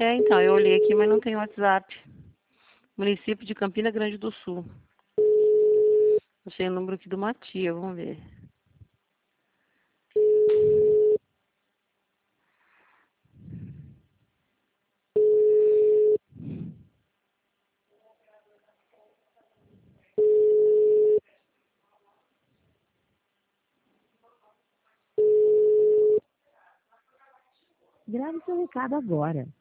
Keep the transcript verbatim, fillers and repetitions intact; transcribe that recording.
É, então, eu olhei aqui, mas não tem WhatsApp. Município de Campina Grande do Sul. Achei o número aqui de uma tia, vamos ver. Grave seu recado agora.